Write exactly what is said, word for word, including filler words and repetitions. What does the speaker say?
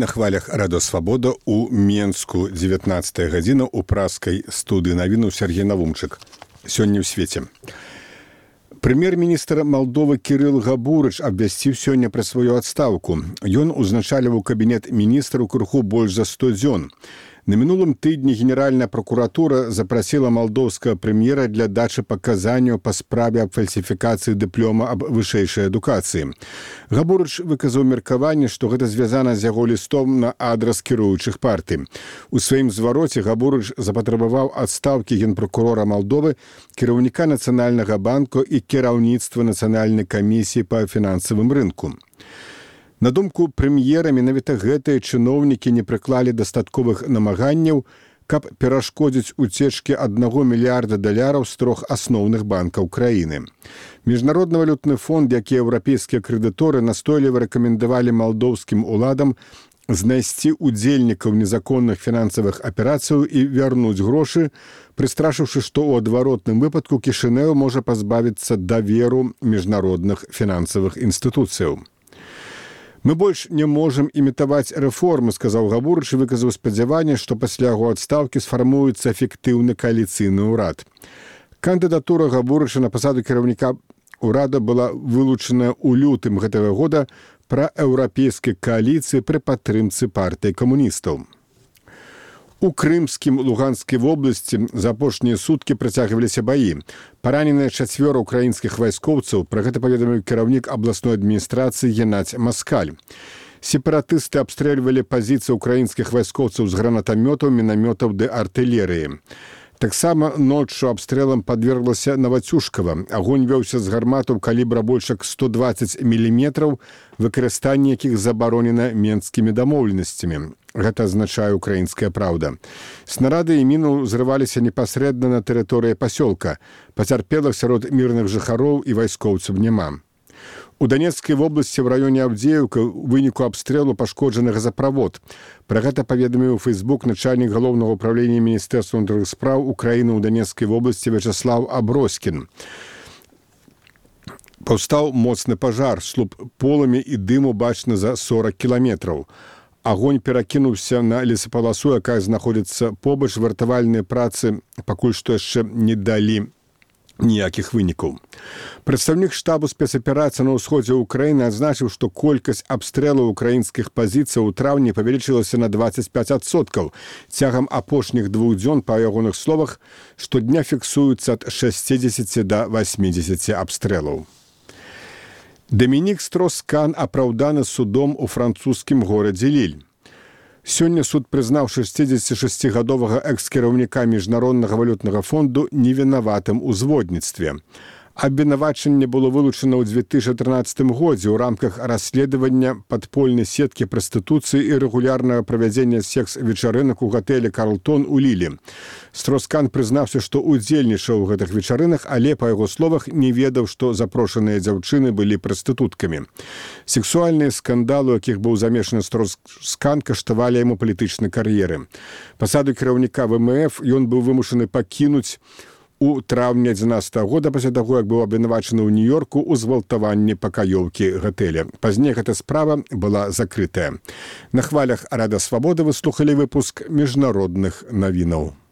На хвалях радиосвобода у Менску дзевятнаццатая гадзіна у праскай студыі навіну Сергей Навумчык. Сёння ў свеце. Прэм'ер-міністр Малдовы Кірыл Габурыч абвясціў сёння пра сваю адстаўку. Ён узначальваў кабінет міністраў крыху больш за сто дзён. На мінулым тыдні Генеральная прокуратура запрасіла малдоўскага прэм'ера для дачы паказанняў па справе аб фальсіфікацыі дыплома аб вышэйшай адукацыі. Габурыч выказаў меркаванне, што гэта звязана з яго лістом на адрас кіруючых партый. У сваім звароце Габурыч запатрабаваў адстаўкі генпракурора Малдовы, кіраўніка Нацыянальнага банку і кіраўніцтва Нацыянальнай камісіі па фінансавым рынку. На думку прэм'ера, менавіта гэтыя чыноўнікі не прыклалі дастатковых намаганняў, каб перашкодзіць уцечкі аднаго мільярда даляраў з трох асноўных банкаў краіны. Міжнародны валютны фонд, як і еўрапейскія крэдыторы, настойліва рэкамендавалі малдоўскім уладам знайсці удзельнікаў незаконных фінансавых аперацыяў і вярнуць грошы, прыстрашыўшы, што ў адваротным выпадку Кішынеў можа пазбавіцца даверу міжнародных фінансавых інстытуцыяў. «Мы больш не можам імітаваць рэформы», сказаў Габурыч і выказаў спадзяванне, што пасля яго адстаўкі сфармуецца эфектыўны кааліцыйны ўрад. Кандыдатура Габурыча на пасаду кіраўніка ўрада была вылучаная ў лютым гэтага года праеўрапейскай кааліцыі пры падтрымцы партыі камуністаў. У Крымскім Луганскай вобласці за апошнія суткі працягваліся баі. Параненыя чацвёра украінскіх вайскоўцаў, пра гэта паведаміў кіраўнік абласной адміністрацыі Геннадзь Маскаль. Сепаратысты абстрэльвалі пазіцыі украінскіх вайскоўцаў з гранатамётаў, мінамётаў ды артылерыі. Таксама ноччу абстрэлам падверглася Навацюшкава. Агонь вёўся з гарматаў калібра больш як сто дваццаць міліметраў, выкарыстанне якіх забаронена менскімі дамоўленасцямі. Гэта азначае украінская праўда. Снарады і міну зрываліся непасрэдна на тэрыторыі пасёлка. Пацярпелых сярод мірных жыхароў і вайскоўцаў няма. У Данецкай вобласці в раёне Авдеевка у выніку абстрэлу пашкоджаны газаправод. Пра гэта паведаміў у Фейсбук начальнік галоўнага ўправлення Міністэрства ўнутраных спраў Украіны ў Данецкай вобласці Вячаслав Аброскін. Паўстаў моцны пажар, слуп полымя і дыму бачны за сорак кіламетраў. Агонь перакінуўся на лесапаласу, якая знаходзіцца побач. Вартавальныя працы пакуль што яшчэ не далі ніякіх вынікаў. Прадстаўнік штабу спецаперацыі на ўсходзе Украіны адзначыў, што колькасць абстрэлаў украінскіх пазіцый у траўні павялічылася на дваццаць пяць адсоткаў. Цягам апошніх двух дзён, па ягоных словах, штодня фіксуюцца ад шэсцідзесяці да васьмідзесяці абстрэлаў. Дамінік Строскан апраўданы судом у французскім горадзе Ліль. Сёння суд прызнаў шэсцідзесяцішасцігадовага экс-кіраўніка Міжнароднага валютнага фонду невінаватым у зводніцтве. Абвінавачанне было вылучана ў дзве тысячы трынаццатым годзе ў рамках расследавання падпольнай сеткі прастытуцыі і рэгулярнага правядзення секс-вечарынак у гатэлі «Карлтон» у Лілі. Строскан прызнаўся, што удзельнічаў у гэтых вечарынах, але, па яго словах, не ведаў, што запрошаныя дзяўчыны былі прастытуткамі. Сексуальныя скандалы, у якіх быў замешаны Строскан, каштавалі яму палітычнай кар'еры. Пасаду кіраўніка вэ эм эф ён быў вымушаны пакінуць у траўні адзінаццатага года пасля таго, як быў абвінавачаны ў Нью-Йорку ў згвалтаванні пакаёўкі гатэля. Пазней гэта справа была закрытая. На хвалях Радыёсвабода вы слухалі выпуск міжнародных навінаў.